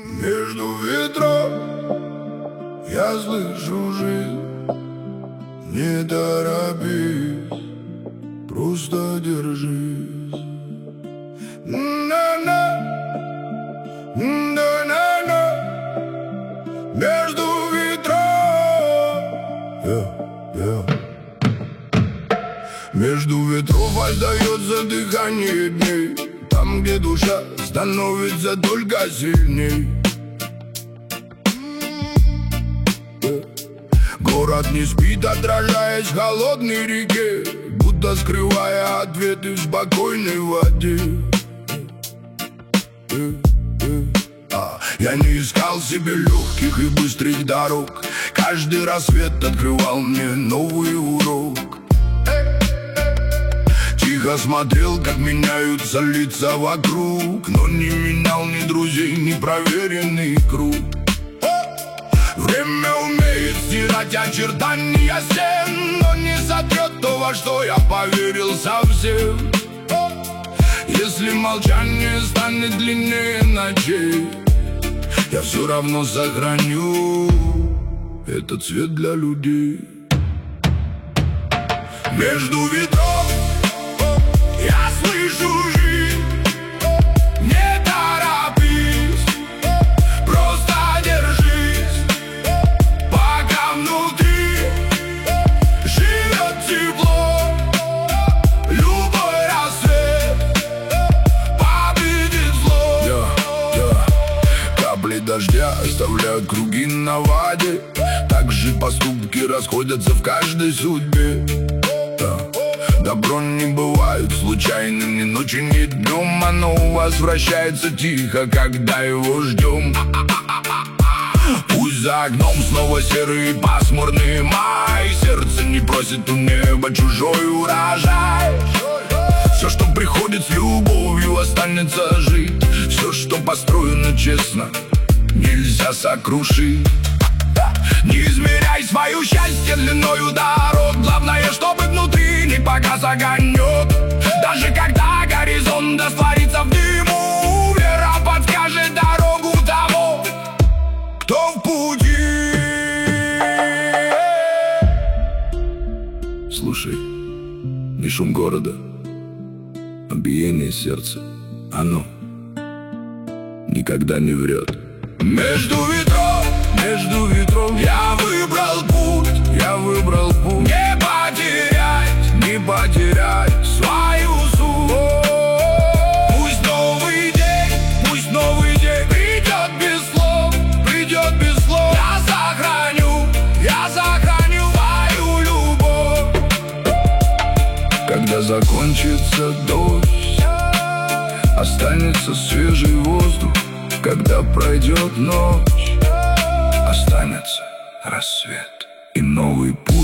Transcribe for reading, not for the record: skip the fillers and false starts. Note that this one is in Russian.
Между ветров я слышу жизнь. Не торопись, просто держись. На-на, на-на-на. Между ветров, Между ветров остается дыхание дней, там, где душа становится только сильней. Город не спит, отражаясь в холодной реке, будто скрывая ответы в спокойной воде. Я не искал себе легких и быстрых дорог, каждый рассвет открывал мне новый урок. Тихо смотрел, как меняются лица вокруг, но не менял ни друзей, ни проверенный круг. Время умеет стирать очертания стен, но не сотрет то, во что я поверил совсем. Если молчание станет длиннее ночей, я все равно сохраню этот цвет для людей. Между ветров я слышу жизнь. Не торопись, просто держись, пока внутри живет тепло. Любой рассвет победит зло. Капли дождя оставляют круги на воде, так же поступки расходятся в каждой судьбе. Добро не бывает случайным ни ночью, ни днем. Оно возвращается тихо, когда его ждем. Пусть за окном снова серый пасмурный май, сердце не просит у неба чужой урожай. Все, что приходит с любовью, останется жить. Все, что построено честно, нельзя сокрушить. Не измеряй свое счастье длиною дорог, главное, чтобы внутри не погас огонек. Даже когда горизонт растворится в дыму, вера подскажет дорогу того, кто в пути. Слушай, не шум города, а биение сердца. Оно никогда не врет. Между ветров я выбрал путь, не потерять свою суть. Пусть новый день придет без слов, я сохраню твою любовь. Когда закончится дождь, останется свежий воздух. Когда пройдет ночь, останется рассвет и новый путь.